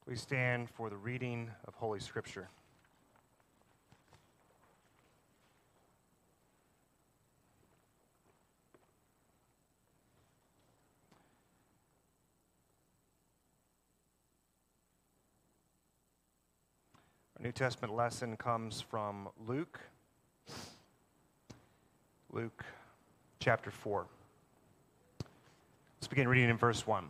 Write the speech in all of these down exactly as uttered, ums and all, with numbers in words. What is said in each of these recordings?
Please stand for the reading of Holy Scripture. Our New Testament lesson comes from Luke, Luke chapter four. Let's begin reading in verse one.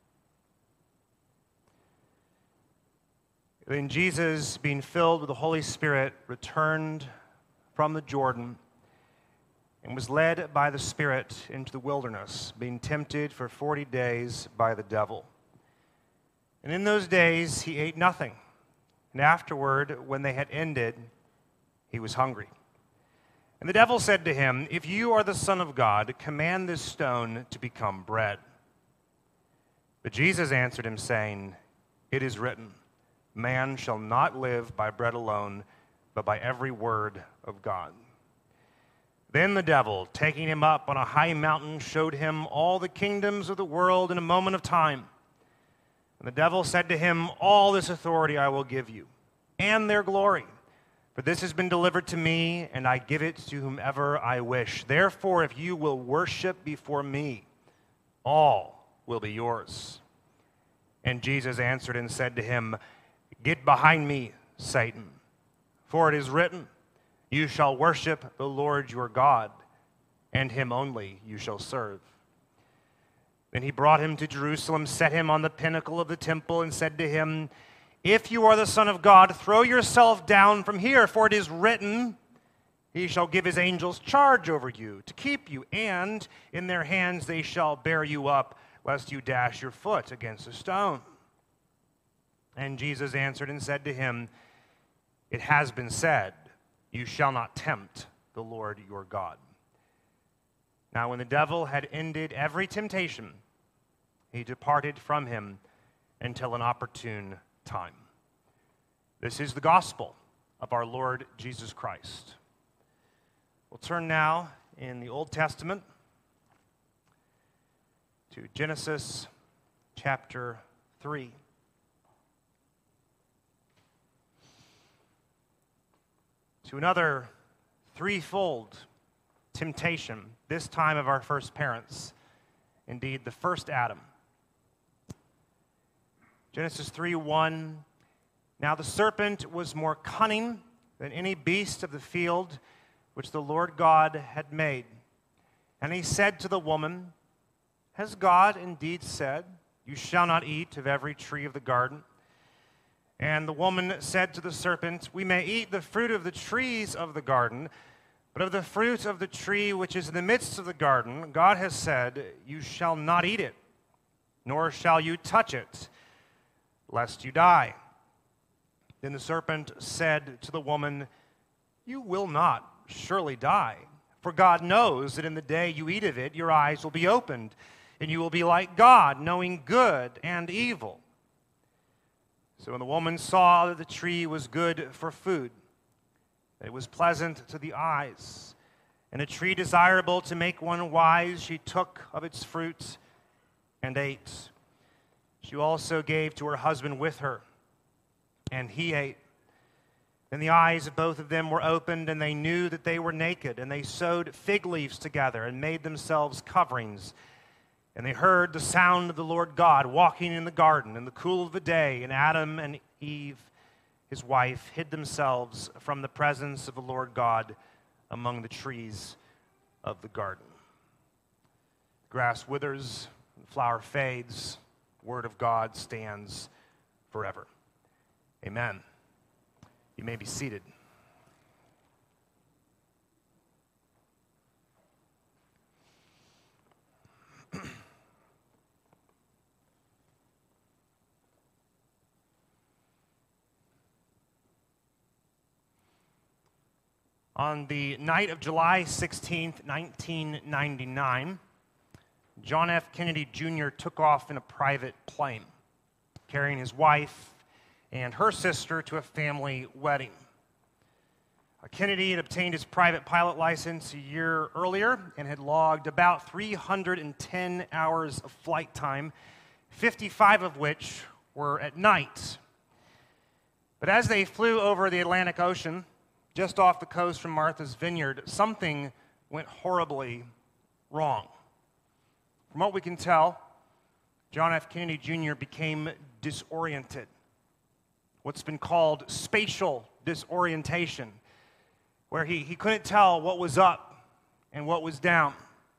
Then Jesus, being filled with the Holy Spirit, returned from the Jordan and was led by the Spirit into the wilderness, being tempted for forty days by the devil. And in those days he ate nothing, and afterward, when they had ended, he was hungry. And the devil said to him, "If you are the Son of God, command this stone to become bread." But Jesus answered him, saying, "It is written, man shall not live by bread alone, but by every word of God." Then the devil, taking him up on a high mountain, showed him all the kingdoms of the world in a moment of time. And the devil said to him, "All this authority I will give you, and their glory. For this has been delivered to me, and I give it to whomever I wish. Therefore, if you will worship before me, all will be yours." And Jesus answered and said to him, "Get behind me, Satan, for it is written, you shall worship the Lord your God, and him only you shall serve." Then he brought him to Jerusalem, set him on the pinnacle of the temple, and said to him, "If you are the Son of God, throw yourself down from here, for it is written, he shall give his angels charge over you, to keep you, and in their hands they shall bear you up, lest you dash your foot against a stone." And Jesus answered and said to him, "It has been said, you shall not tempt the Lord your God." Now when the devil had ended every temptation, he departed from him until an opportune time. This is the gospel of our Lord Jesus Christ. We'll turn now in the Old Testament to Genesis chapter three. To another threefold temptation, this time of our first parents, indeed the first Adam. Genesis three one, "Now the serpent was more cunning than any beast of the field which the Lord God had made. And he said to the woman, 'Has God indeed said, you shall not eat of every tree of the garden?' And the woman said to the serpent, 'We may eat the fruit of the trees of the garden, but of the fruit of the tree which is in the midst of the garden, God has said, you shall not eat it, nor shall you touch it, lest you die.' Then the serpent said to the woman, 'You will not surely die, for God knows that in the day you eat of it, your eyes will be opened, and you will be like God, knowing good and evil.' So when the woman saw that the tree was good for food, that it was pleasant to the eyes, and a tree desirable to make one wise, she took of its fruit and ate. She also gave to her husband with her, and he ate. Then the eyes of both of them were opened, and they knew that they were naked, and they sewed fig leaves together and made themselves coverings. And they heard the sound of the Lord God walking in the garden in the cool of the day, and Adam and Eve, his wife, hid themselves from the presence of the Lord God among the trees of the garden." Grass withers, and flower fades, the word of God stands forever. Amen. You may be seated. On the night of July sixteenth, nineteen ninety-nine, John F. Kennedy Junior took off in a private plane, carrying his wife and her sister to a family wedding. Kennedy had obtained his private pilot license a year earlier and had logged about three hundred ten hours of flight time, fifty-five of which were at night But as they flew over the Atlantic Ocean, just off the coast from Martha's Vineyard, something went horribly wrong. From what we can tell, John F. Kennedy Junior became disoriented, what's been called spatial disorientation, where he, he couldn't tell what was up and what was down.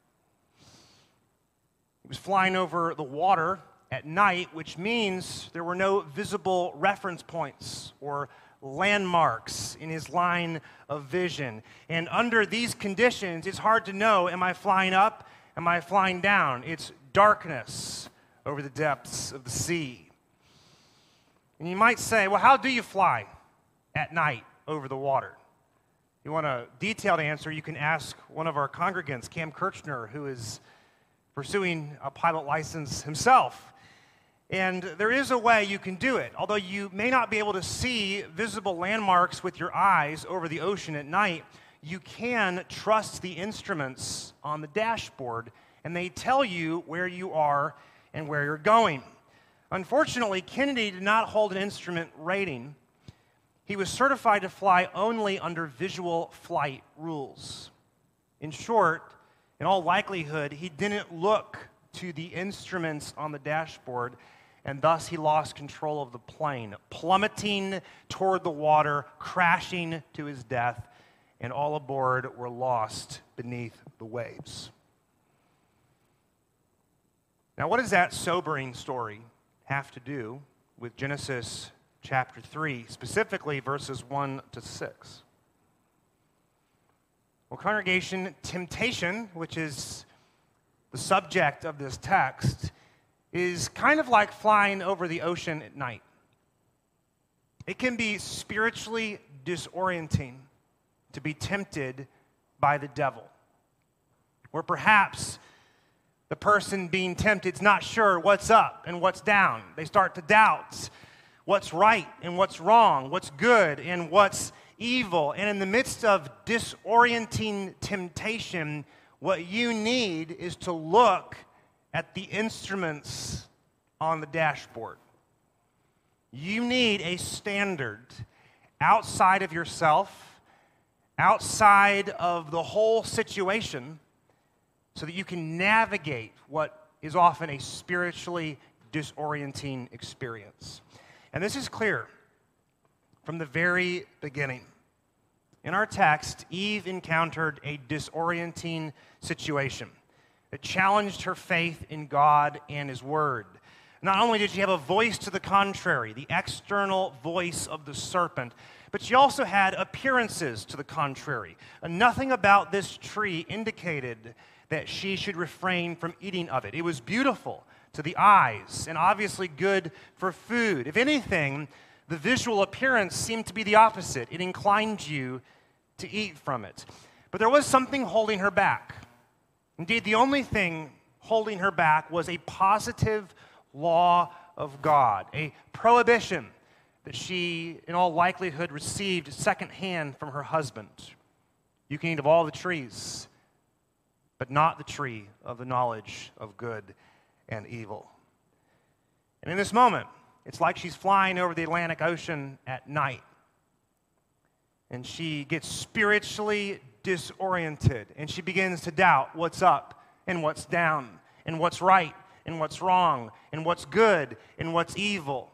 He was flying over the water at night, which means there were no visible reference points or landmarks in his line of vision. And under these conditions, it's hard to know, am I flying up? Am I flying down? It's darkness over the depths of the sea. And you might say, well, how do you fly at night over the water? You want a detailed answer, you can ask one of our congregants, Cam Kirchner, who is pursuing a pilot license himself. And there is a way you can do it. Although you may not be able to see visible landmarks with your eyes over the ocean at night, you can trust the instruments on the dashboard, and they tell you where you are and where you're going. Unfortunately, Kennedy did not hold an instrument rating. He was certified to fly only under visual flight rules. In short, in all likelihood, he didn't look to the instruments on the dashboard, and thus he lost control of the plane, plummeting toward the water, crashing to his death, and all aboard were lost beneath the waves. Now, what does that sobering story have to do with Genesis chapter three, specifically verses one to six? Well, congregation, temptation, which is the subject of this text, is kind of like flying over the ocean at night. It can be spiritually disorienting to be tempted by the devil, where perhaps the person being tempted is not sure what's up and what's down. They start to doubt what's right and what's wrong, what's good and what's evil. And in the midst of disorienting temptation, what you need is to look at the instruments on the dashboard. You need a standard outside of yourself, outside of the whole situation, so that you can navigate what is often a spiritually disorienting experience. And this is clear from the very beginning. In our text, Eve encountered a disorienting situation that challenged her faith in God and His Word. Not only did she have a voice to the contrary, the external voice of the serpent, but she also had appearances to the contrary. And nothing about this tree indicated that she should refrain from eating of it. It was beautiful to the eyes and obviously good for food. If anything, the visual appearance seemed to be the opposite. It inclined you to eat from it. But there was something holding her back. Indeed, the only thing holding her back was a positive law of God, a prohibition that she, in all likelihood, received secondhand from her husband. You can eat of all the trees, but not the tree of the knowledge of good and evil. And in this moment, it's like she's flying over the Atlantic Ocean at night, and she gets spiritually disoriented, and she begins to doubt what's up and what's down, and what's right and what's wrong, and what's good and what's evil.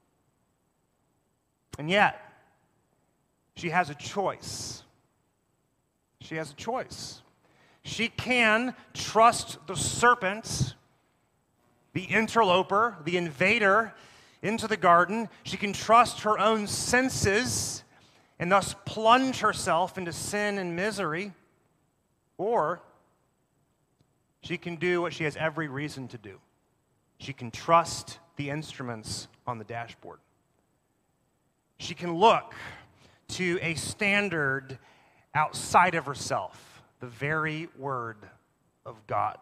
And yet, she has a choice. She has a choice. She can trust the serpent, the interloper, the invader into the garden. She can trust her own senses and thus plunge herself into sin and misery. Or she can do what she has every reason to do. She can trust the instruments on the dashboard. She can look to a standard outside of herself, the very Word of God.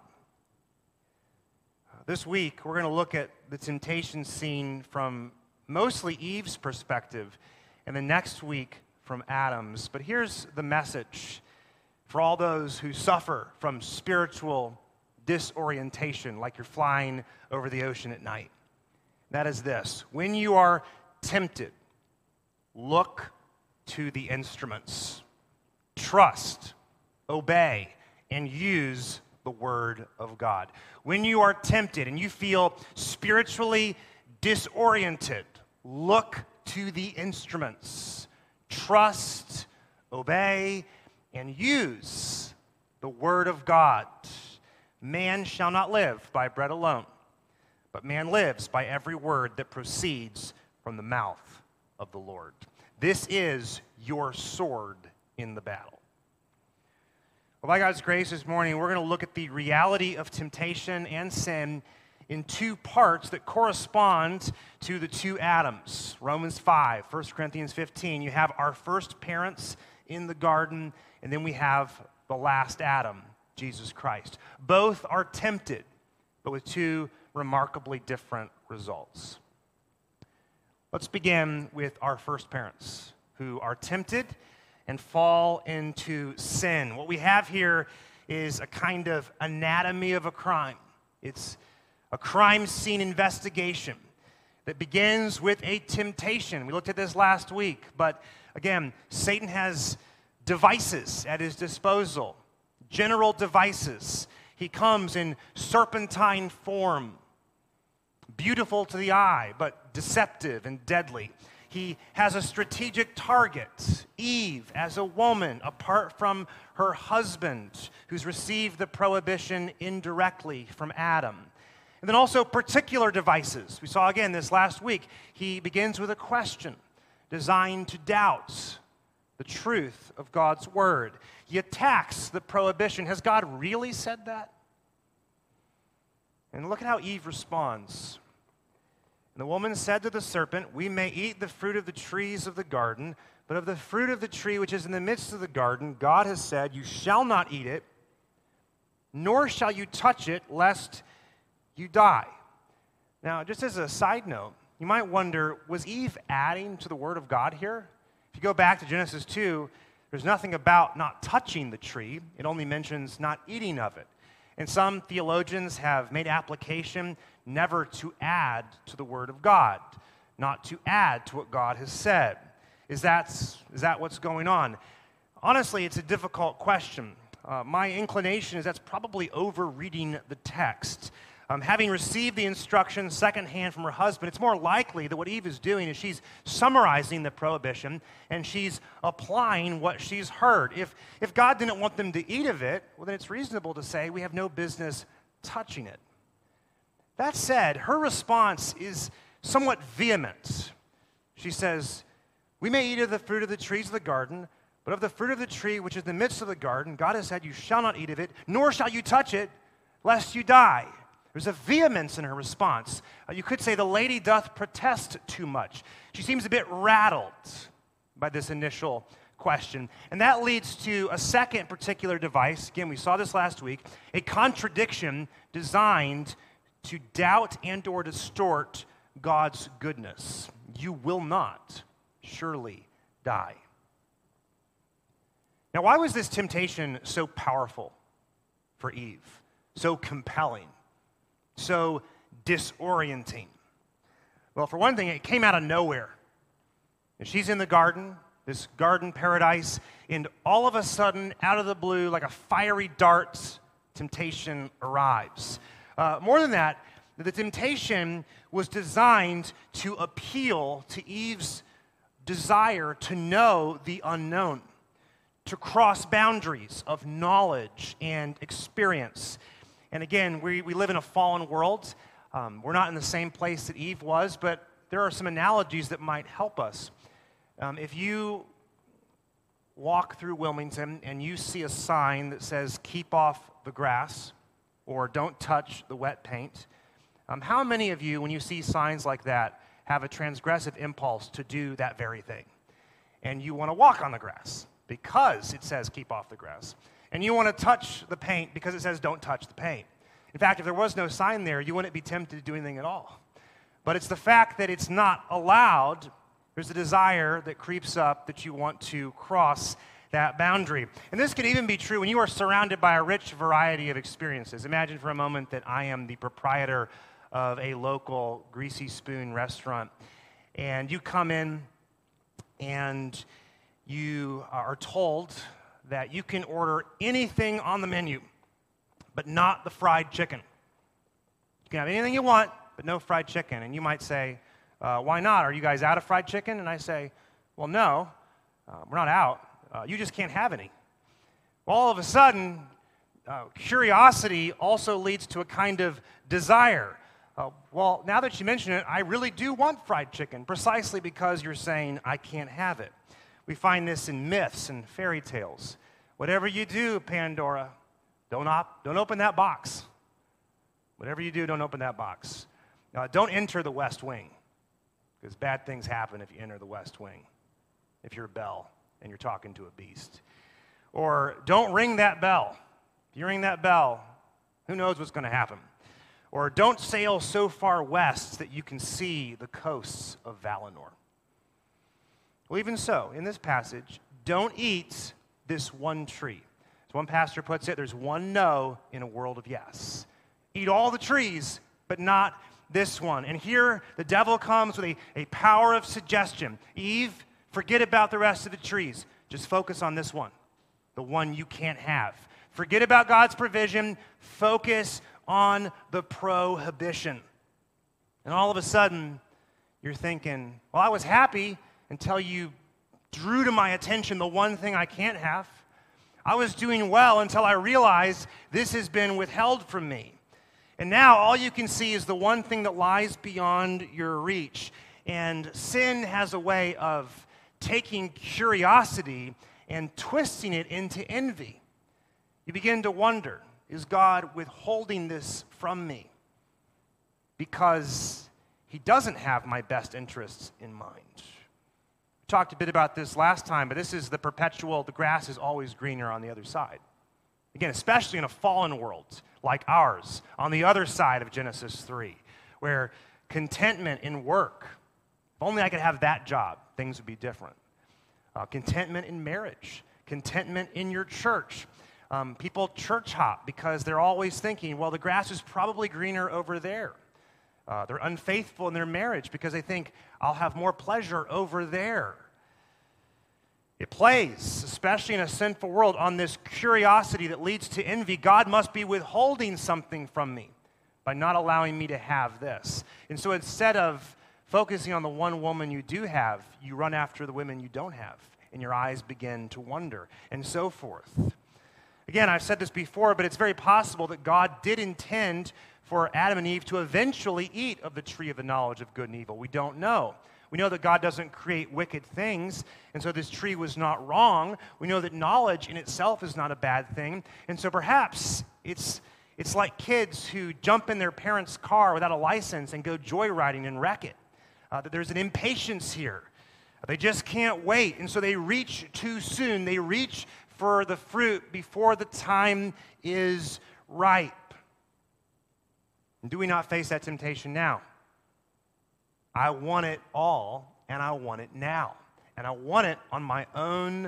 This week, we're going to look at the temptation scene from mostly Eve's perspective, and the next week from Adam's. But here's the message for all those who suffer from spiritual disorientation, like you're flying over the ocean at night. That is this: when you are tempted, look to the instruments. Trust, obey, and use the word of God. When you are tempted and you feel spiritually disoriented, look to the instruments. Trust, obey, and use the word of God. Man shall not live by bread alone, but man lives by every word that proceeds from the mouth of the Lord. This is your sword in the battle. Well, by God's grace this morning, we're going to look at the reality of temptation and sin in two parts that correspond to the two Adams. Romans five, First Corinthians fifteen. You have our first parents in the garden, and then we have the last Adam, Jesus Christ. Both are tempted, but with two remarkably different results. Let's begin with our first parents, who are tempted and fall into sin. What we have here is a kind of anatomy of a crime. It's a crime scene investigation that begins with a temptation. We looked at this last week, but again, Satan has devices at his disposal, general devices. He comes in serpentine form, beautiful to the eye, but deceptive and deadly. He has a strategic target, Eve, as a woman, apart from her husband, who's received the prohibition indirectly from Adam. And then also particular devices. We saw again this last week. He begins with a question designed to doubt the truth of God's word. He attacks the prohibition. Has God really said that? And look at how Eve responds. And the woman said to the serpent, "We may eat the fruit of the trees of the garden, but of the fruit of the tree which is in the midst of the garden, God has said, you shall not eat it, nor shall you touch it, lest you die." Now, just as a side note, you might wonder, was Eve adding to the word of God here? If you go back to Genesis two, there's nothing about not touching the tree. It only mentions not eating of it. And some theologians have made application never to add to the word of God, not to add to what God has said. Is that, is that what's going on? Honestly, it's a difficult question. Uh, my inclination is that's probably over-reading the text. Um, having received the instruction secondhand from her husband, it's more likely that what Eve is doing is she's summarizing the prohibition and she's applying what she's heard. If, if God didn't want them to eat of it, well, then it's reasonable to say we have no business touching it. That said, her response is somewhat vehement. She says, "We may eat of the fruit of the trees of the garden, but of the fruit of the tree which is in the midst of the garden, God has said, you shall not eat of it, nor shall you touch it, lest you die." There's a vehemence in her response. Uh, you could say the lady doth protest too much. She seems a bit rattled by this initial question. And that leads to a second particular device. Again, we saw this last week, a contradiction designed to doubt and or distort God's goodness. You will not surely die. Now, why was this temptation so powerful for Eve, so compelling, so disorienting? Well, for one thing, it came out of nowhere. And she's in the garden, this garden paradise, and all of a sudden, out of the blue, like a fiery dart, temptation arrives. Uh, more than that, the temptation was designed to appeal to Eve's desire to know the unknown, to cross boundaries of knowledge and experience. And again, we, we live in a fallen world. Um, we're not in the same place that Eve was, but there are some analogies that might help us. Um, if you walk through Wilmington and you see a sign that says, "Keep off the grass," or "Don't touch the wet paint," um, how many of you, when you see signs like that, have a transgressive impulse to do that very thing? And you want to walk on the grass because it says, "Keep off the grass." And you want to touch the paint because it says, "Don't touch the paint." In fact, if there was no sign there, you wouldn't be tempted to do anything at all. But it's the fact that it's not allowed, there's a desire that creeps up that you want to cross that boundary. And this could even be true when you are surrounded by a rich variety of experiences. Imagine for a moment that I am the proprietor of a local Greasy Spoon restaurant, and you come in and you are told that you can order anything on the menu, but not the fried chicken. You can have anything you want, but no fried chicken. And you might say, uh, why not? Are you guys out of fried chicken? And I say, well, no, uh, we're not out. Uh, you just can't have any. Well, all of a sudden, uh, curiosity also leads to a kind of desire. Uh, well, now that you mention it, I really do want fried chicken, precisely because you're saying I can't have it. We find this in myths and fairy tales. Whatever you do, Pandora, don't, op- don't open that box. Whatever you do, don't open that box. Uh, don't enter the West Wing, because bad things happen if you enter the West Wing, if you're Belle and you're talking to a beast. Or don't ring that bell. If you ring that bell, who knows what's going to happen. Or don't sail so far west that you can see the coasts of Valinor. Well, even so, in this passage, don't eat this one tree. As one pastor puts it, there's one no in a world of yes. Eat all the trees, but not this one. And here, the devil comes with a, a power of suggestion. Eve, forget about the rest of the trees. Just focus on this one, the one you can't have. Forget about God's provision. Focus on the prohibition. And all of a sudden, you're thinking, well, I was happy until you drew to my attention the one thing I can't have. I was doing well until I realized this has been withheld from me. And now all you can see is the one thing that lies beyond your reach. And sin has a way of taking curiosity and twisting it into envy. You begin to wonder, is God withholding this from me because he doesn't have my best interests in mind? We talked a bit about this last time, but this is the perpetual, the grass is always greener on the other side. Again, especially in a fallen world like ours, on the other side of Genesis three, where contentment in work, if only I could have that job, things would be different. Uh, contentment in marriage, contentment in your church. Um, people church hop because they're always thinking, well, the grass is probably greener over there. Uh, they're unfaithful in their marriage because they think, I'll have more pleasure over there. It plays, especially in a sinful world, on this curiosity that leads to envy. God must be withholding something from me by not allowing me to have this. And so instead of focusing on the one woman you do have, you run after the women you don't have, and your eyes begin to wonder, and so forth. Again, I've said this before, but it's very possible that God did intend for Adam and Eve to eventually eat of the tree of the knowledge of good and evil. We don't know. We know that God doesn't create wicked things, and so this tree was not wrong. We know that knowledge in itself is not a bad thing, and so perhaps it's it's like kids who jump in their parents' car without a license and go joyriding and wreck it. Uh, that there's an impatience here. They just can't wait, and so they reach too soon. They reach for the fruit before the time is ripe. And do we not face that temptation now? I want it all, and I want it now. And I want it on my own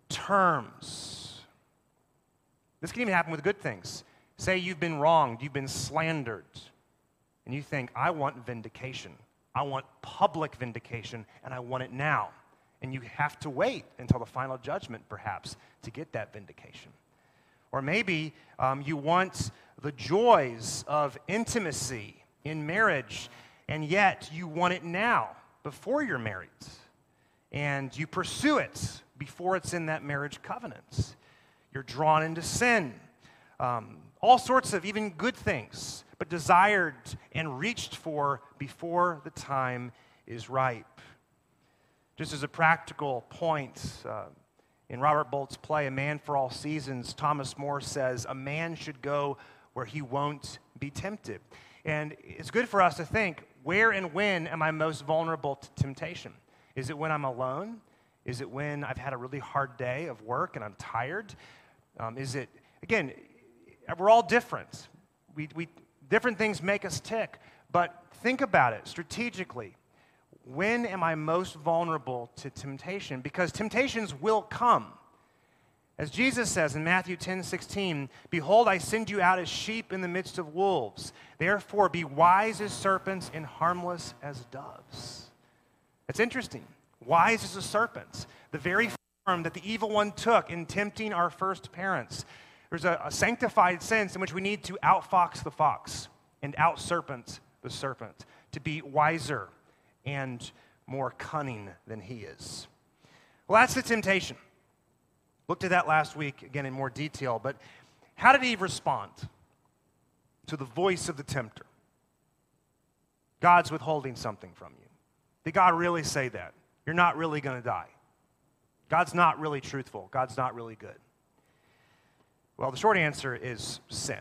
terms. This can even happen with good things. Say you've been wronged, you've been slandered, and you think, I want vindication. I want public vindication, and I want it now. And you have to wait until the final judgment, perhaps, to get that vindication. Or maybe um, you want the joys of intimacy in marriage, and yet you want it now, before you're married. And you pursue it before it's in that marriage covenant. You're drawn into sin. Um, all sorts of even good things, but desired and reached for before the time is ripe. Just as a practical point, uh, in Robert Bolt's play, A Man for All Seasons, Thomas More says, a man should go where he won't be tempted. And it's good for us to think, where and when am I most vulnerable to temptation? Is it when I'm alone? Is it when I've had a really hard day of work and I'm tired? Um, is it, again, we're all different. We, we, different things make us tick. But think about it strategically. When am I most vulnerable to temptation? Because temptations will come. As Jesus says in Matthew ten sixteen, behold, I send you out as sheep in the midst of wolves. Therefore, be wise as serpents and harmless as doves. It's interesting. wise as a serpent, the very form that the evil one took in tempting our first parents. There's a, a sanctified sense in which we need to outfox the fox and outserpent the serpent, to be wiser and more cunning than he is. Well, that's the temptation. Looked at that last week, again, in more detail. But how did Eve respond to the voice of the tempter? God's withholding something from you. Did God really say that? You're not really going to die. God's not really truthful. God's not really good. Well, the short answer is sin.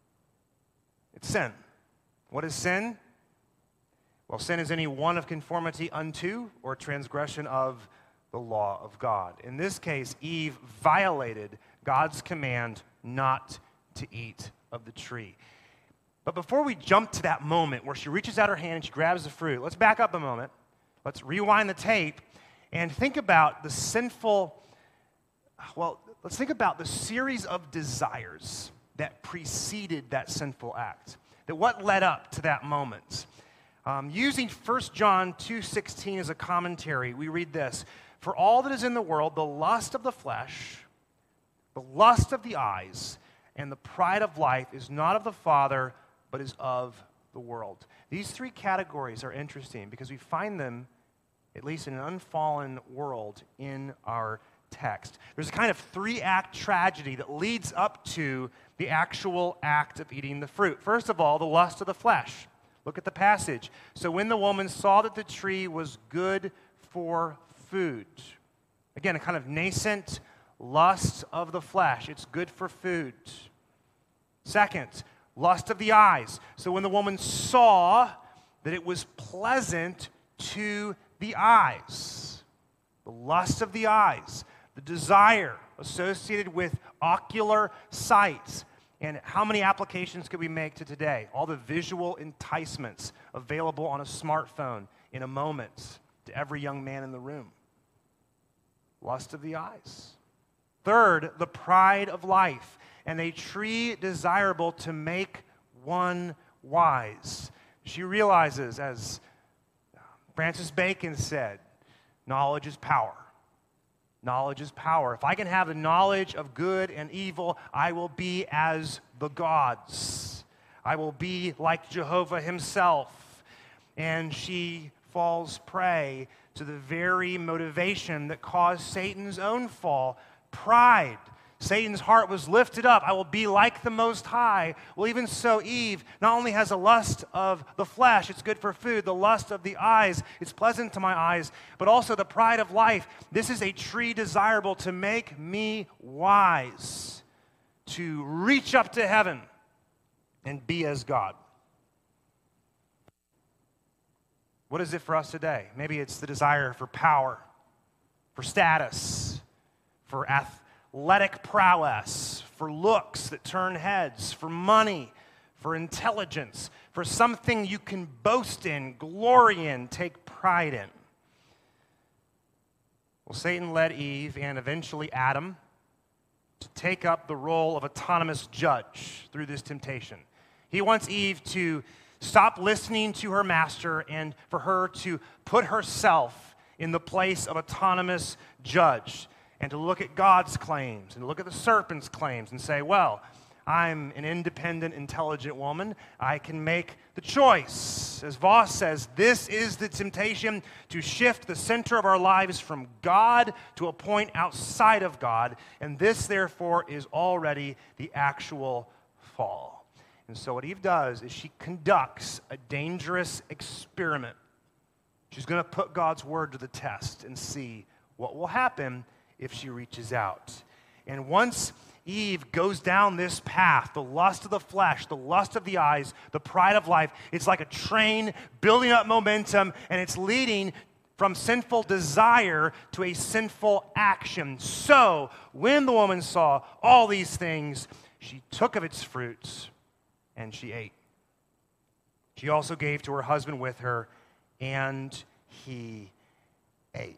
It's sin. What is sin? Well, sin is any one of conformity unto or transgression of the law of God. In this case, Eve violated God's command not to eat of the tree. But before we jump to that moment where she reaches out her hand and she grabs the fruit, let's back up a moment. Let's rewind the tape and think about the sinful, well, let's think about the series of desires that preceded that sinful act. That what led up to that moment. Um, using First John two sixteen as a commentary, we read this: "For all that is in the world, the lust of the flesh, the lust of the eyes, and the pride of life is not of the Father, but is of the world." These three categories are interesting because we find them, at least in an unfallen world, in our text. There's a kind of three-act tragedy that leads up to the actual act of eating the fruit. First of all, the lust of the flesh. Look at the passage. "So when the woman saw that the tree was good for food." Again, a kind of nascent lust of the flesh. It's good for food. Second, lust of the eyes. So when the woman saw that it was pleasant to the eyes. The lust of the eyes. The desire associated with ocular sight. And how many applications could we make to today? All the visual enticements available on a smartphone in a moment to every young man in the room. Lust of the eyes. Third, the pride of life, and a tree desirable to make one wise. She realizes, as Francis Bacon said, knowledge is power. Knowledge is power. If I can have the knowledge of good and evil, I will be as the gods. I will be like Jehovah himself. And she falls prey to the very motivation that caused Satan's own fall, pride. Satan's heart was lifted up. I will be like the Most High. Well, even so, Eve not only has a lust of the flesh, it's good for food, the lust of the eyes, it's pleasant to my eyes, but also the pride of life. This is a tree desirable to make me wise, to reach up to heaven and be as God. What is it for us today? Maybe it's the desire for power, for status, for ath- athletic prowess, for looks that turn heads, for money, for intelligence, for something you can boast in, glory in, take pride in. Well, Satan led Eve and eventually Adam to take up the role of autonomous judge through this temptation. He wants Eve to stop listening to her master and for her to put herself in the place of autonomous judge, and to look at God's claims and to look at the serpent's claims and say, well, I'm an independent, intelligent woman. I can make the choice. As Voss says, this is the temptation to shift the center of our lives from God to a point outside of God, and this, therefore, is already the actual fall. And so what Eve does is she conducts a dangerous experiment. She's going to put God's word to the test and see what will happen if she reaches out. And once Eve goes down this path, the lust of the flesh, the lust of the eyes, the pride of life, it's like a train building up momentum, and it's leading from sinful desire to a sinful action. So, when the woman saw all these things, she took of its fruits and she ate. She also gave to her husband with her, and he ate.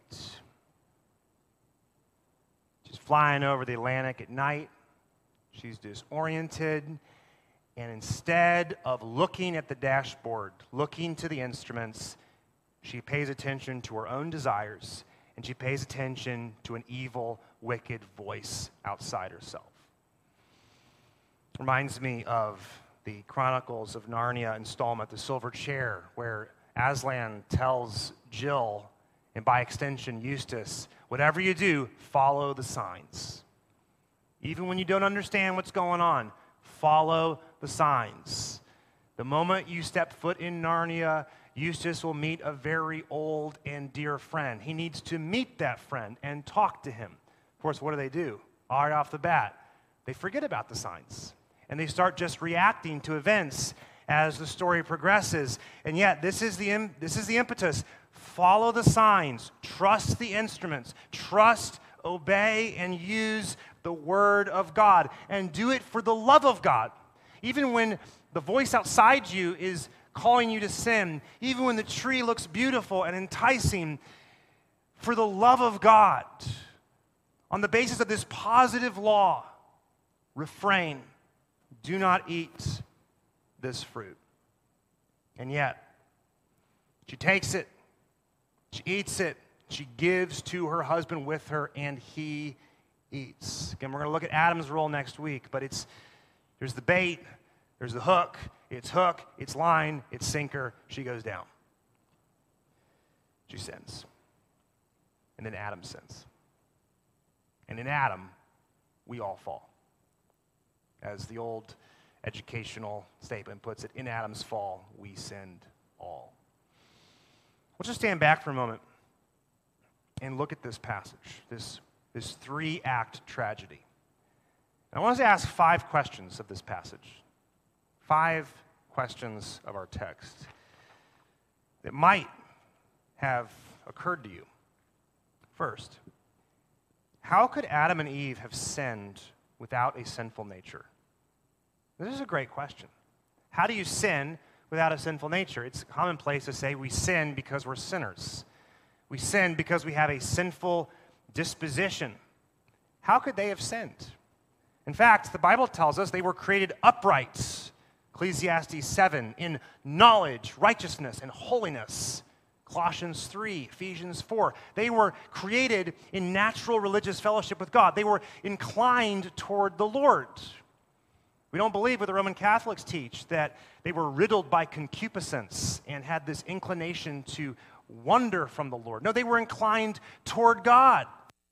She's flying over the Atlantic at night. She's disoriented. And instead of looking at the dashboard, looking to the instruments, she pays attention to her own desires and she pays attention to an evil, wicked voice outside herself. Reminds me of the Chronicles of Narnia installment, The Silver Chair, where Aslan tells Jill, and by extension Eustace, whatever you do, follow the signs. Even when you don't understand what's going on, follow the signs. The moment you step foot in Narnia, Eustace will meet a very old and dear friend. He needs to meet that friend and talk to him. Of course, what do they do? All right off the bat, they forget about the signs. And they start just reacting to events as the story progresses. And yet, this is the, this is the impetus. Follow the signs. Trust the instruments. Trust, obey, and use the word of God. And do it for the love of God. Even when the voice outside you is calling you to sin, even when the tree looks beautiful and enticing, for the love of God, on the basis of this positive law, refrain. Do not eat this fruit. And yet, she takes it, she eats it, she gives to her husband with her, and he eats. Again, we're going to look at Adam's role next week, but it's there's the bait, there's the hook, it's hook, it's line, it's sinker, she goes down. She sins. And then Adam sins. And in Adam, we all fall. As the old educational statement puts it, in Adam's fall, we sinned all. Let's just stand back for a moment and look at this passage, this, this three-act tragedy. And I want us to ask five questions of this passage, five questions of our text that might have occurred to you. First, how could Adam and Eve have sinned without a sinful nature? This is a great question. How do you sin without a sinful nature? It's commonplace to say we sin because we're sinners. We sin because we have a sinful disposition. How could they have sinned? In fact, the Bible tells us they were created upright, Ecclesiastes seven, in knowledge, righteousness, and holiness. Colossians three, Ephesians four. They were created in natural religious fellowship with God. They were inclined toward the Lord. We don't believe what the Roman Catholics teach, that they were riddled by concupiscence and had this inclination to wander from the Lord. No, they were inclined toward God.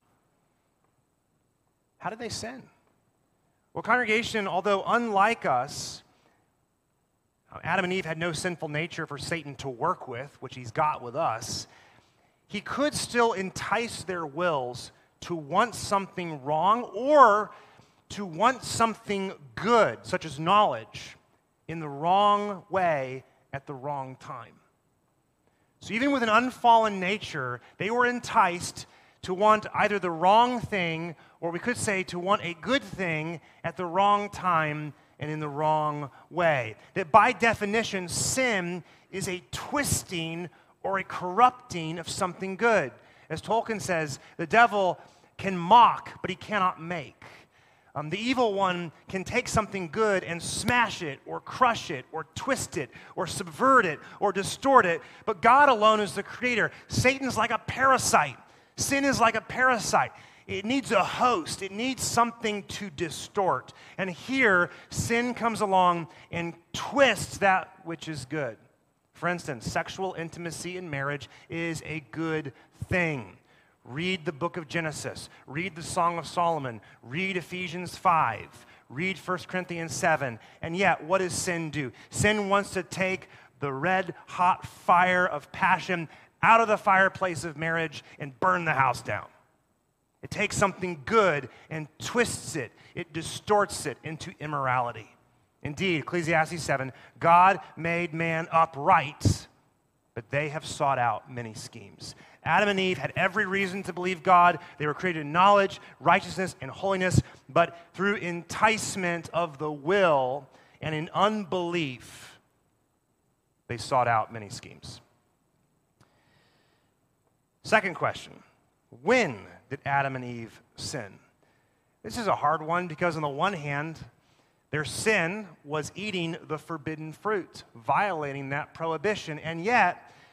How did they sin? Well, congregation, although unlike us, Adam and Eve had no sinful nature for Satan to work with, which he's got with us, he could still entice their wills to want something wrong or to want something good, such as knowledge, in the wrong way at the wrong time. So even with an unfallen nature, they were enticed to want either the wrong thing, or we could say to want a good thing at the wrong time and in the wrong way. That by definition, sin is a twisting or a corrupting of something good. As Tolkien says, the devil can mock, but he cannot make. Um, the evil one can take something good and smash it or crush it or twist it or subvert it or distort it, but God alone is the creator. Satan's like a parasite. Sin is like a parasite. It needs a host. It needs something to distort. And here, sin comes along and twists that which is good. For instance, sexual intimacy in marriage is a good thing. Read the book of Genesis. Read the Song of Solomon. Read Ephesians five. Read First Corinthians seven. And yet, what does sin do? Sin wants to take the red-hot fire of passion out of the fireplace of marriage and burn the house down. It takes something good and twists it. It distorts it into immorality. Indeed, Ecclesiastes seven, God made man upright, but they have sought out many schemes. Adam and Eve had every reason to believe God. They were created in knowledge, righteousness, and holiness, but through enticement of the will and in unbelief, they sought out many schemes. Second question, when did Adam and Eve sin? This is a hard one because on the one hand, their sin was eating the forbidden fruit, violating that prohibition, and yet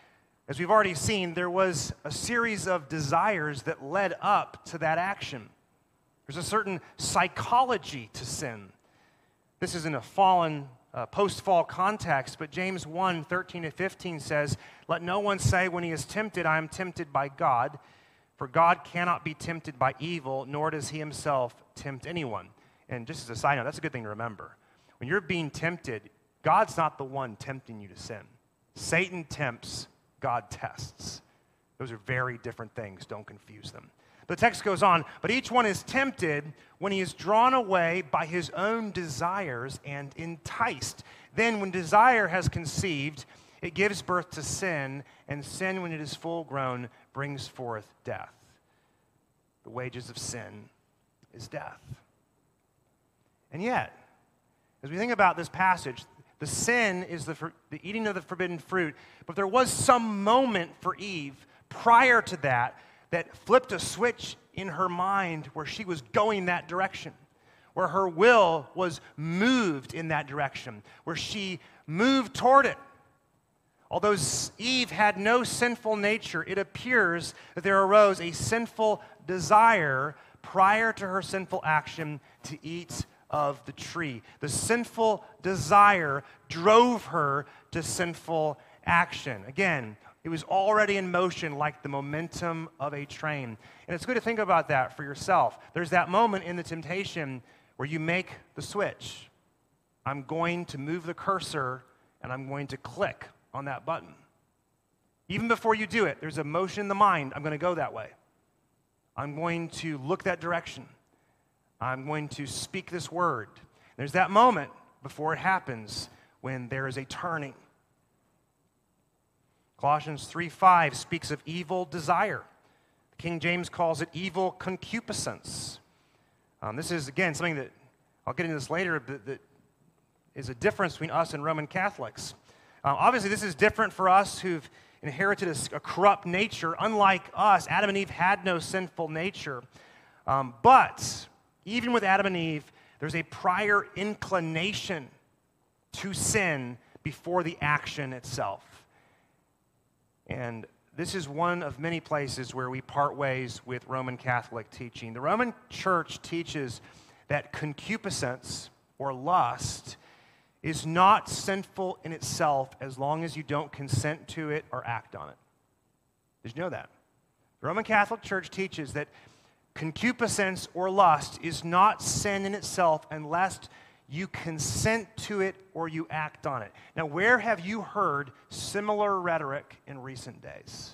As we've already seen, there was a series of desires that led up to that action. There's a certain psychology to sin. This is in a fallen, uh, post-fall context, but James one, thirteen to fifteen says, "Let no one say when he is tempted, I am tempted by God, for God cannot be tempted by evil, nor does he himself tempt anyone." And just as a side note, that's a good thing to remember. When you're being tempted, God's not the one tempting you to sin. Satan tempts, God tests. Those are very different things. Don't confuse them. The text goes on, but each one is tempted when he is drawn away by his own desires and enticed. Then when desire has conceived, it gives birth to sin, and sin, when it is full grown, brings forth death. The wages of sin is death. And yet, as we think about this passage, the sin is the, for, the eating of the forbidden fruit, but there was some moment for Eve prior to that that flipped a switch in her mind where she was going that direction, where her will was moved in that direction, where she moved toward it. Although Eve had no sinful nature, it appears that there arose a sinful desire prior to her sinful action to eat of the tree. The sinful desire drove her to sinful action. Again, it was already in motion like the momentum of a train. And it's good to think about that for yourself. There's that moment in the temptation where you make the switch. I'm going to move the cursor and I'm going to click on that button. Even before you do it, there's a motion in the mind. I'm going to go that way. I'm going to look that direction. I'm going to speak this word. There's that moment before it happens when there is a turning. Colossians three five speaks of evil desire. King James calls it evil concupiscence. Um, this is, again, something that, I'll get into this later, but that is a difference between us and Roman Catholics. Um, obviously, this is different for us who've inherited a, a corrupt nature. Unlike us, Adam and Eve had no sinful nature. Um, but even with Adam and Eve, there's a prior inclination to sin before the action itself. And this is one of many places where we part ways with Roman Catholic teaching. The Roman Church teaches that concupiscence, or lust, is not sinful in itself as long as you don't consent to it or act on it. Did you know that? The Roman Catholic Church teaches that concupiscence or lust is not sin in itself unless you consent to it or you act on it. Now, where have you heard similar rhetoric in recent days?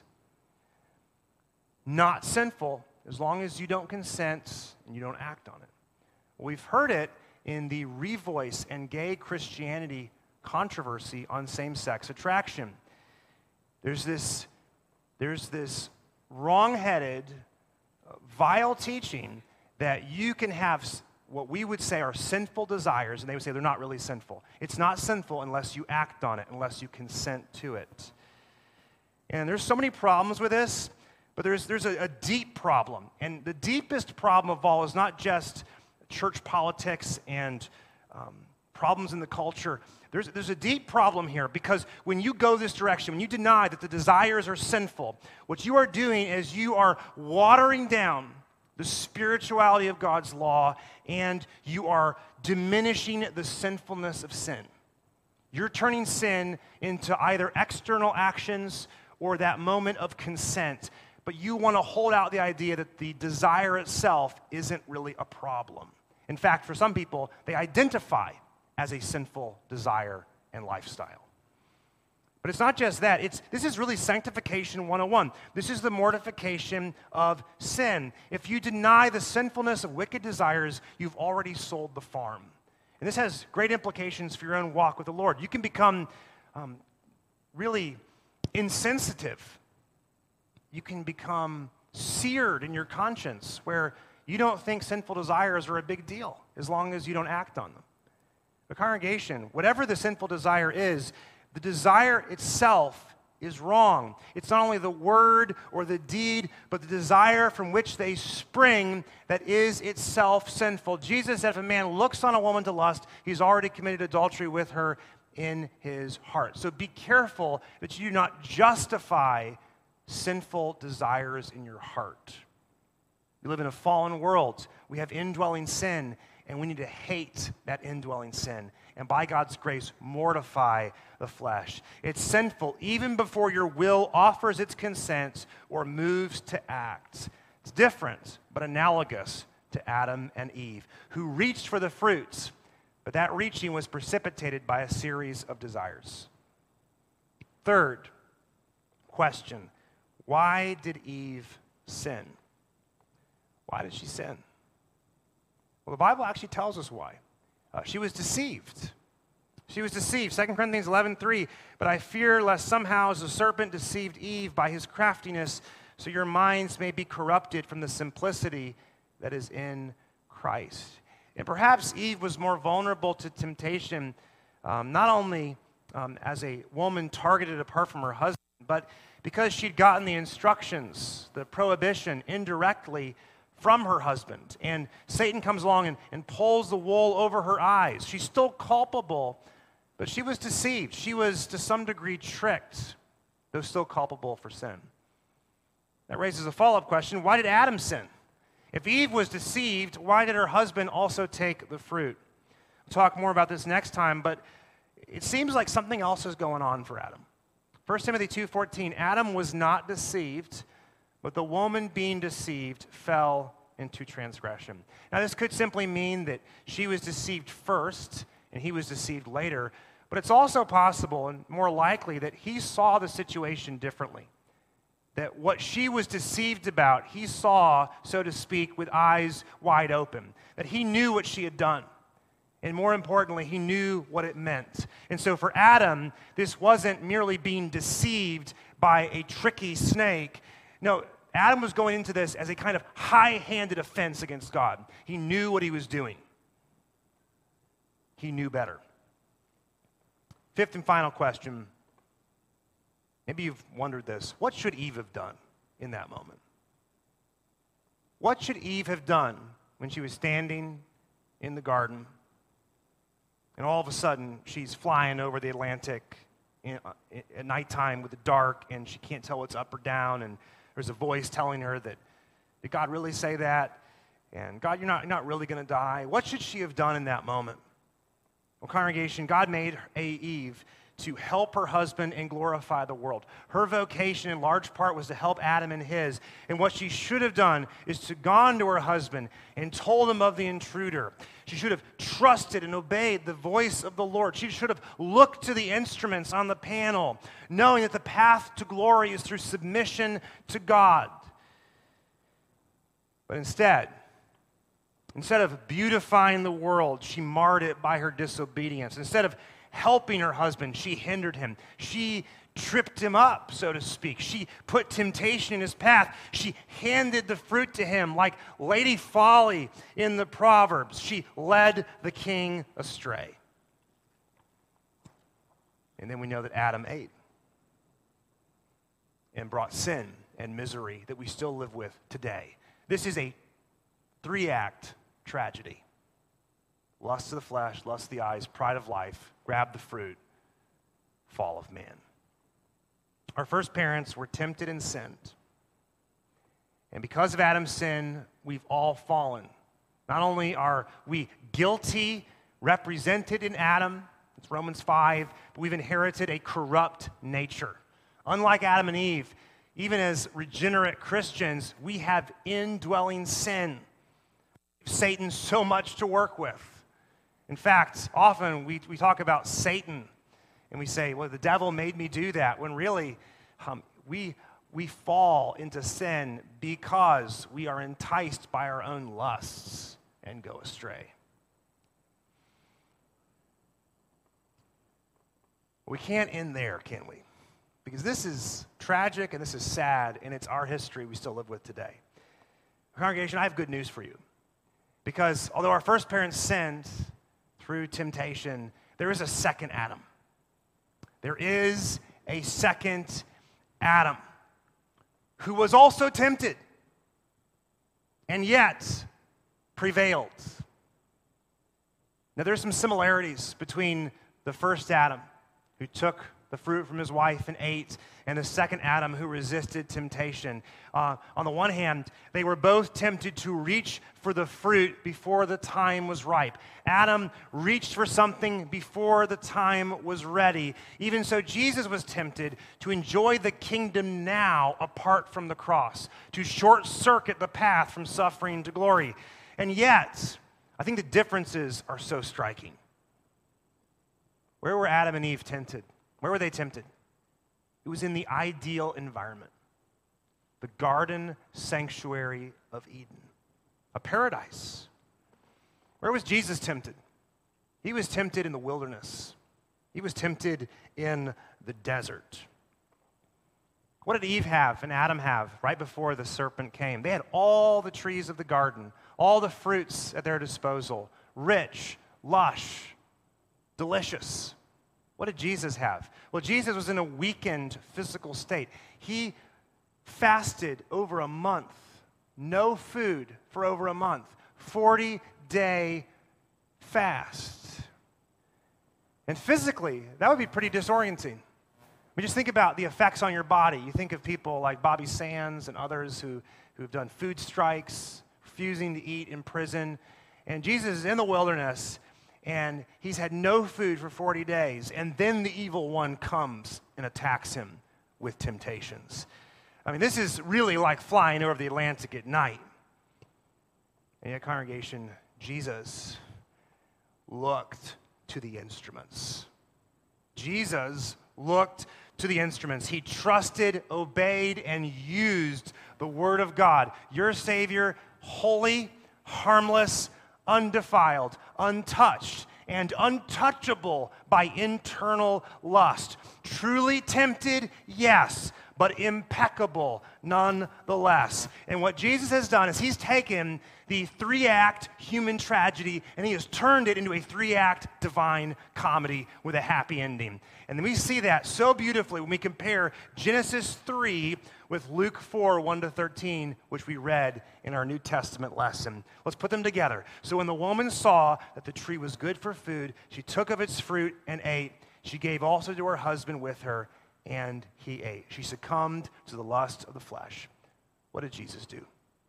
Not sinful as long as you don't consent and you don't act on it. We've heard it in the Revoice and gay Christianity controversy on same-sex attraction. There's this, there's this wrong-headed, vile teaching that you can have what we would say are sinful desires, and they would say they're not really sinful. It's not sinful unless you act on it, unless you consent to it. And there's so many problems with this, but there's, there's a, a deep problem. And the deepest problem of all is not just church politics and um, problems in the culture. There's, there's a deep problem here, because when you go this direction, when you deny that the desires are sinful, what you are doing is you are watering down the spirituality of God's law, and you are diminishing the sinfulness of sin. You're turning sin into either external actions or that moment of consent, but you want to hold out the idea that the desire itself isn't really a problem. In fact, for some people, they identify as a sinful desire and lifestyle. But it's not just that. It's, this is really sanctification one oh one. This is the mortification of sin. If you deny the sinfulness of wicked desires, you've already sold the farm. And this has great implications for your own walk with the Lord. You can become um, really insensitive. You can become seared in your conscience, where you don't think sinful desires are a big deal as long as you don't act on them. The congregation, whatever the sinful desire is, the desire itself is wrong. It's not only the word or the deed, but the desire from which they spring that is itself sinful. Jesus said if a man looks on a woman to lust, he's already committed adultery with her in his heart. So be careful that you do not justify sinful desires in your heart. We live in a fallen world. We have indwelling sin, and we need to hate that indwelling sin. And by God's grace, mortify the flesh. It's sinful even before your will offers its consent or moves to act. It's different, but analogous to Adam and Eve, who reached for the fruits, but that reaching was precipitated by a series of desires. Third question, why did Eve sin? Why did she sin? Well, the Bible actually tells us why. Uh, she was deceived. She was deceived. Second Corinthians eleven three, but I fear lest somehow as the serpent deceived Eve by his craftiness, so your minds may be corrupted from the simplicity that is in Christ. And perhaps Eve was more vulnerable to temptation, um, not only um, as a woman targeted apart from her husband, but because she'd gotten the instructions, the prohibition, indirectly from her husband. And Satan comes along and, and pulls the wool over her eyes. She's still culpable, but she was deceived. She was, to some degree, tricked, though still culpable for sin. That raises a follow-up question. Why did Adam sin? If Eve was deceived, why did her husband also take the fruit? We'll talk more about this next time, but it seems like something else is going on for Adam. First Timothy two fourteen, Adam was not deceived, but the woman being deceived fell into transgression. Now, this could simply mean that she was deceived first and he was deceived later, but it's also possible and more likely that he saw the situation differently. That what she was deceived about, he saw, so to speak, with eyes wide open. That he knew what she had done. And more importantly, he knew what it meant. And so for Adam, this wasn't merely being deceived by a tricky snake. No, Adam was going into this as a kind of high-handed offense against God. He knew what he was doing. He knew better. Fifth and final question. Maybe you've wondered this. What should Eve have done in that moment? What should Eve have done when she was standing in the garden and all of a sudden she's flying over the Atlantic in, uh, at nighttime with the dark and she can't tell what's up or down and there's a voice telling her that, did God really say that? And God, you're not, you're not really going to die. What should she have done in that moment? Well, congregation, God made a Eve to help her husband and glorify the world. Her vocation in large part was to help Adam and his. And what she should have done is to gone to her husband and told him of the intruder. She should have trusted and obeyed the voice of the Lord. She should have looked to the instruments on the panel, knowing that the path to glory is through submission to God. But instead, instead of beautifying the world, she marred it by her disobedience. Instead of helping her husband, she hindered him. She tripped him up, so to speak. She put temptation in his path. She handed the fruit to him like Lady Folly in the Proverbs. She led the king astray. And then we know that Adam ate and brought sin and misery that we still live with today. This is a three-act tragedy. Lust of the flesh, lust of the eyes, pride of life, grab the fruit, fall of man. Our first parents were tempted and sinned. And because of Adam's sin, we've all fallen. Not only are we guilty, represented in Adam, it's Romans five, but we've inherited a corrupt nature. Unlike Adam and Eve, even as regenerate Christians, we have indwelling sin. Satan so much to work with. In fact, often we, we talk about Satan and we say, well, the devil made me do that, when really um, we, we fall into sin because we are enticed by our own lusts and go astray. We can't end there, can we? Because this is tragic and this is sad and it's our history we still live with today. Congregation, I have good news for you. Because although our first parents sinned through temptation, there is a second Adam. There is a second Adam who was also tempted and yet prevailed. Now, there's some similarities between the first Adam who took the fruit from his wife and ate, and the second Adam who resisted temptation. Uh, on the one hand, they were both tempted to reach for the fruit before the time was ripe. Adam reached for something before the time was ready. Even so, Jesus was tempted to enjoy the kingdom now apart from the cross, to short-circuit the path from suffering to glory. And yet, I think the differences are so striking. Where were Adam and Eve tempted? Where were they tempted? It was in the ideal environment, the garden sanctuary of Eden, a paradise. Where was Jesus tempted? He was tempted in the wilderness. He was tempted in the desert. What did Eve have and Adam have right before the serpent came? They had all the trees of the garden, all the fruits at their disposal, rich, lush, delicious. What did Jesus have? Well, Jesus was in a weakened physical state. He fasted over a month, no food for over a month, forty-day fast. And physically, that would be pretty disorienting. I mean, just think about the effects on your body. You think of people like Bobby Sands and others who, who've done food strikes, refusing to eat in prison. And Jesus is in the wilderness, and he's had no food for forty days, and then the evil one comes and attacks him with temptations. I mean, this is really like flying over the Atlantic at night. And yet, congregation, Jesus looked to the instruments. Jesus looked to the instruments. He trusted, obeyed, and used the Word of God. Your Savior, holy, harmless, undefiled, untouched, and untouchable by internal lust. Truly tempted, yes, but impeccable nonetheless. And what Jesus has done is he's taken the three-act human tragedy and he has turned it into a three-act divine comedy with a happy ending. And then we see that so beautifully when we compare Genesis three with Luke four, one to thirteen, which we read in our New Testament lesson. Let's put them together. So when the woman saw that the tree was good for food, she took of its fruit and ate. She gave also to her husband with her, and he ate. She succumbed to the lust of the flesh. What did Jesus do?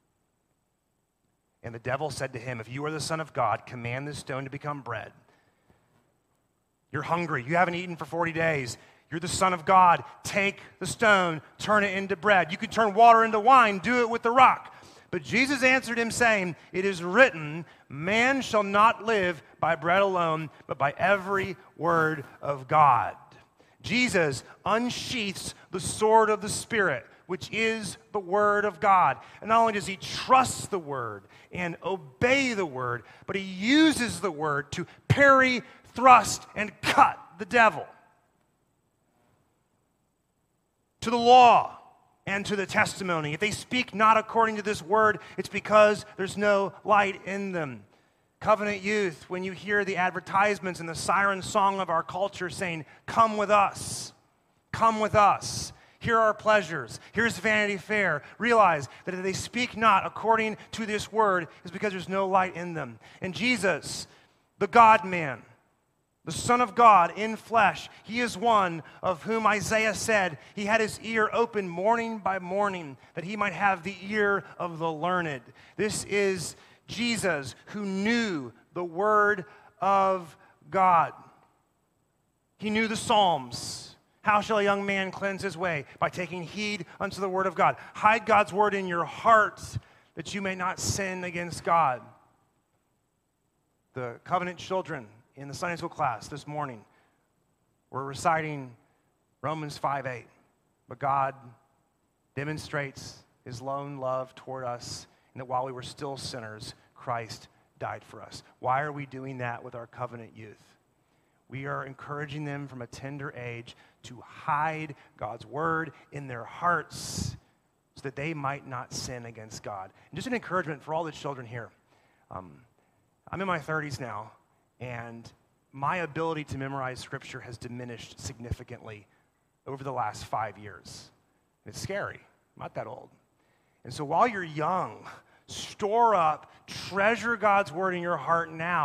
And the devil said to him, if you are the Son of God, command this stone to become bread. You're hungry. You haven't eaten for forty days. You're the Son of God. Take the stone, turn it into bread. You can turn water into wine. Do it with the rock. But Jesus answered him, saying, it is written, man shall not live by bread alone, but by every word of God. Jesus unsheaths the sword of the Spirit, which is the Word of God. And not only does he trust the Word and obey the Word, but he uses the Word to parry, thrust, and cut the devil. To the law and to the testimony. If they speak not according to this word, it's because there's no light in them. Covenant youth, when you hear the advertisements and the siren song of our culture saying, come with us, come with us. Here are pleasures. Here's Vanity Fair. Realize that if they speak not according to this word, it's because there's no light in them. And Jesus, the God-man, the Son of God in flesh, he is one of whom Isaiah said he had his ear open morning by morning that he might have the ear of the learned. This is Jesus who knew the Word of God. He knew the Psalms. How shall a young man cleanse his way? By taking heed unto the Word of God. Hide God's Word in your heart that you may not sin against God. The covenant children in the Sunday school class this morning, we're reciting Romans five eight. But God demonstrates his lone love toward us, and that while we were still sinners, Christ died for us. Why are we doing that with our covenant youth? We are encouraging them from a tender age to hide God's word in their hearts so that they might not sin against God. And just an encouragement for all the children here. Um, I'm in my thirties now, and my ability to memorize Scripture has diminished significantly over the last five years. It's scary. I'm not that old. And so while you're young, store up, treasure God's Word in your heart now.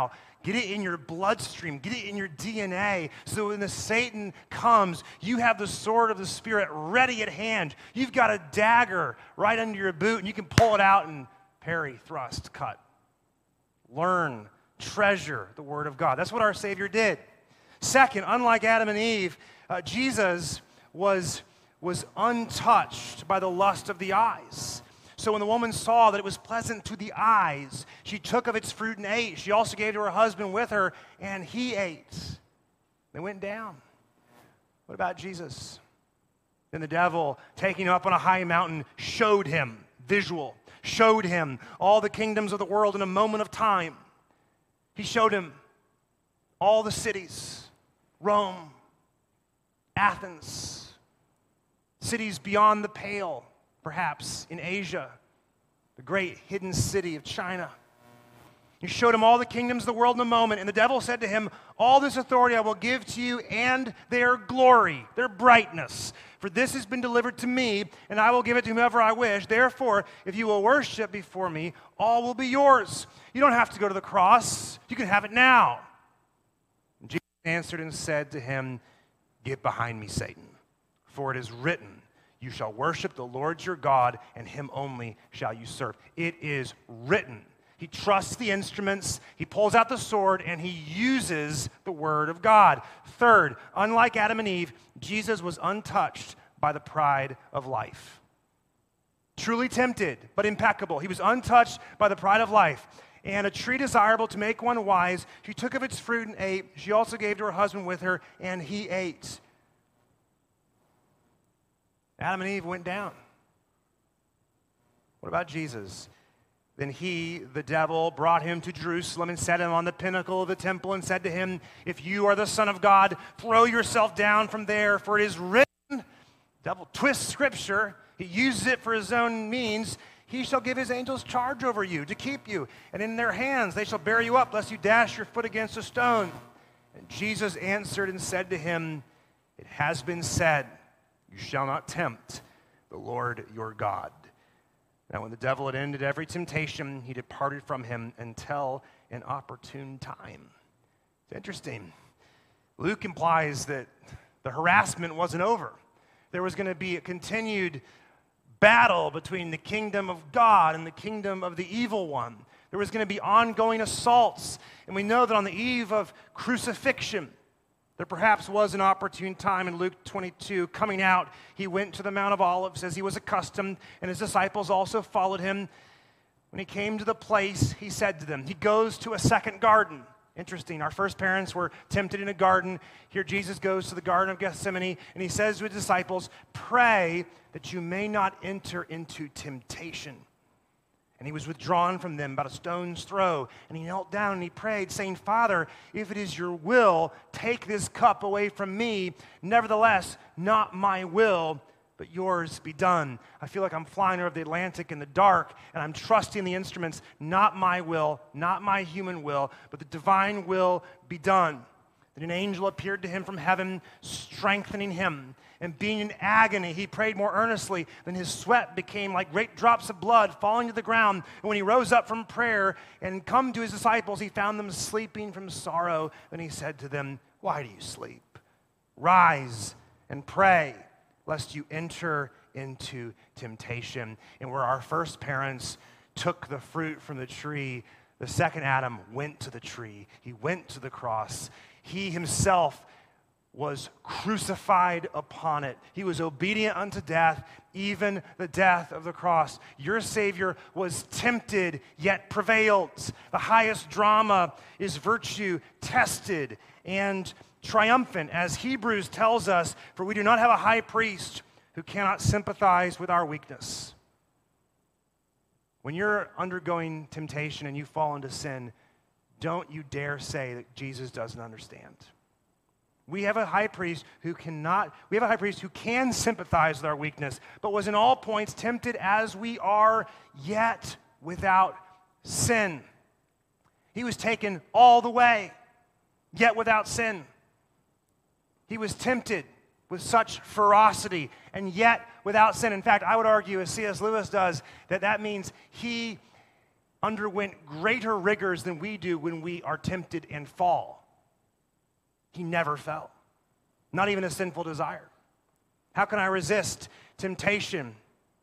Get it in your bloodstream. Get it in your D N A. So when the Satan comes, you have the sword of the Spirit ready at hand. You've got a dagger right under your boot, and you can pull it out and parry, thrust, cut. Learn, treasure the Word of God. That's what our Savior did. Second, unlike Adam and Eve, uh, Jesus was, was untouched by the lust of the eyes. So when the woman saw that it was pleasant to the eyes, she took of its fruit and ate. She also gave to her husband with her, and he ate. They went down. What about Jesus? Then the devil, taking him up on a high mountain, showed him, visual, showed him all the kingdoms of the world in a moment of time. He showed him all the cities, Rome, Athens, cities beyond the pale, perhaps in Asia, the great hidden city of China. He showed him all the kingdoms of the world in a moment, and the devil said to him, all this authority I will give to you and their glory, their brightness. For this has been delivered to me, and I will give it to whomever I wish. Therefore, if you will worship before me, all will be yours. You don't have to go to the cross. You can have it now. And Jesus answered and said to him, get behind me, Satan, for it is written, you shall worship the Lord your God, and him only shall you serve. It is written. He trusts the instruments, he pulls out the sword, and he uses the word of God. Third, unlike Adam and Eve, Jesus was untouched by the pride of life. Truly tempted, but impeccable. He was untouched by the pride of life. And a tree desirable to make one wise, she took of its fruit and ate. She also gave to her husband with her, and he ate. Adam and Eve went down. What about Jesus? Then he, the devil, brought him to Jerusalem and set him on the pinnacle of the temple and said to him, if you are the Son of God, throw yourself down from there, for it is written. The devil twists Scripture. He uses it for his own means. He shall give his angels charge over you to keep you, and in their hands they shall bear you up, lest you dash your foot against a stone. And Jesus answered and said to him, it has been said, you shall not tempt the Lord your God. Now when the devil had ended every temptation, he departed from him until an opportune time. It's interesting. Luke implies that the harassment wasn't over. There was going to be a continued battle between the kingdom of God and the kingdom of the evil one. There was going to be ongoing assaults. And we know that on the eve of crucifixion, there perhaps was an opportune time in Luke twenty-two. Coming out, he went to the Mount of Olives as he was accustomed, and his disciples also followed him. When he came to the place, he said to them, he goes to a second garden. Interesting, our first parents were tempted in a garden. Here Jesus goes to the Garden of Gethsemane, and he says to his disciples, pray that you may not enter into temptation. And he was withdrawn from them about a stone's throw. And he knelt down and he prayed, saying, Father, if it is your will, take this cup away from me. Nevertheless, not my will, but yours be done. I feel like I'm flying over the Atlantic in the dark, and I'm trusting the instruments. Not my will, not my human will, but the divine will be done. Then an angel appeared to him from heaven, strengthening him. And being in agony, he prayed more earnestly. Then his sweat became like great drops of blood falling to the ground. And when he rose up from prayer and come to his disciples, he found them sleeping from sorrow. Then he said to them, why do you sleep? Rise and pray, lest you enter into temptation. And where our first parents took the fruit from the tree, the second Adam went to the tree. He went to the cross. He himself was crucified upon it. He was obedient unto death, even the death of the cross. Your Savior was tempted, yet prevailed. The highest drama is virtue tested and triumphant, as Hebrews tells us, for we do not have a high priest who cannot sympathize with our weakness. When you're undergoing temptation and you fall into sin, don't you dare say that Jesus doesn't understand. We have a high priest who cannot, we have a high priest who can sympathize with our weakness, but was in all points tempted as we are, yet without sin. He was taken all the way, yet without sin. He was tempted with such ferocity, and yet without sin. In fact, I would argue, as C S Lewis does, that that means he underwent greater rigors than we do when we are tempted and fall. He never fell, not even a sinful desire. How can I resist temptation?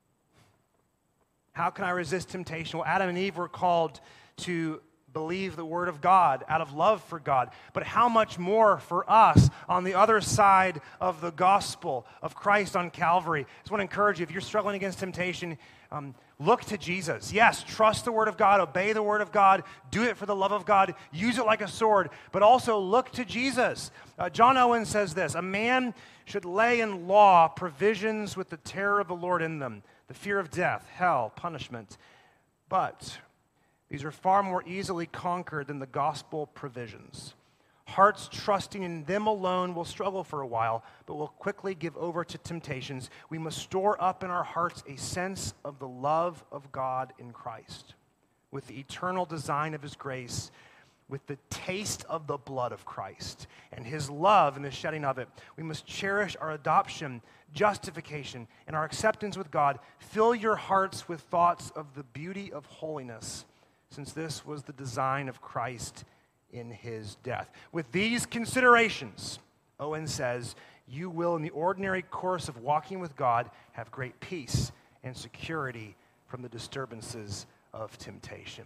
How can I resist temptation? Well, Adam and Eve were called to believe the word of God out of love for God. But how much more for us on the other side of the gospel of Christ on Calvary? I just want to encourage you, if you're struggling against temptation, um, look to Jesus. Yes, trust the word of God, obey the word of God, do it for the love of God, use it like a sword, but also look to Jesus. Uh, John Owen says this, a man should lay in law provisions with the terror of the Lord in them, the fear of death, hell, punishment. But these are far more easily conquered than the gospel provisions. Hearts trusting in them alone will struggle for a while, but will quickly give over to temptations. We must store up in our hearts a sense of the love of God in Christ, with the eternal design of his grace, with the taste of the blood of Christ and his love and the shedding of it. We must cherish our adoption, justification, and our acceptance with God. Fill your hearts with thoughts of the beauty of holiness, since this was the design of Christ in his death. With these considerations, Owen says, you will, in the ordinary course of walking with God, have great peace and security from the disturbances of temptation.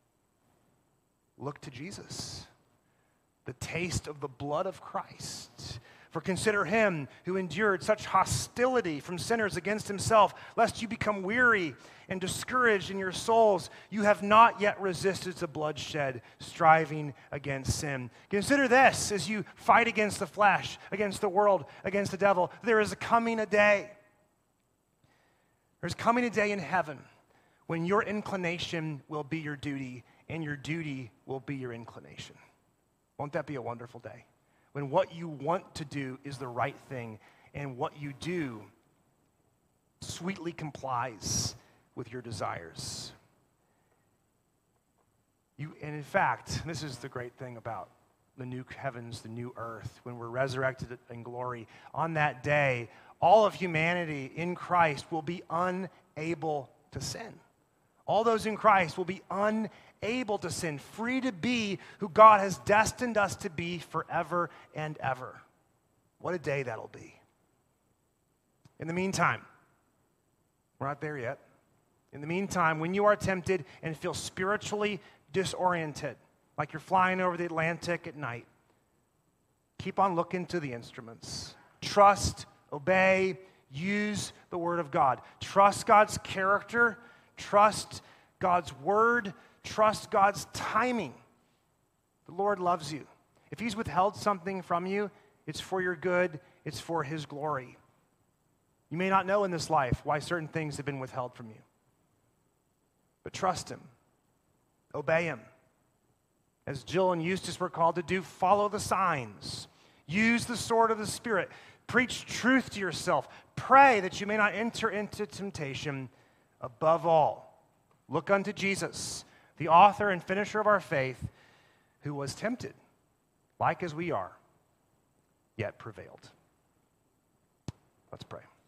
Look to Jesus, the taste of the blood of Christ. For consider him who endured such hostility from sinners against himself, lest you become weary and discouraged in your souls. You have not yet resisted to bloodshed, striving against sin. Consider this as you fight against the flesh, against the world, against the devil. There is a coming a day. There's coming a day in heaven when your inclination will be your duty and your duty will be your inclination. Won't that be a wonderful day? When what you want to do is the right thing, and what you do sweetly complies with your desires. You, and in fact, this is the great thing about the new heavens, the new earth, when we're resurrected in glory. On that day, all of humanity in Christ will be unable to sin. All those in Christ will be unable to sin, free to be who God has destined us to be forever and ever. What a day that'll be. In the meantime, we're not there yet. In the meantime, when you are tempted and feel spiritually disoriented, like you're flying over the Atlantic at night, keep on looking to the instruments. Trust, obey, use the word of God. Trust God's character. Trust God's word. Trust God's timing. The Lord loves you. If he's withheld something from you, it's for your good. It's for his glory. You may not know in this life why certain things have been withheld from you. But trust him. Obey him. As Jill and Eustace were called to do, follow the signs. Use the sword of the Spirit. Preach truth to yourself. Pray that you may not enter into temptation. Above all, look unto Jesus, the author and finisher of our faith, who was tempted, like as we are, yet prevailed. Let's pray.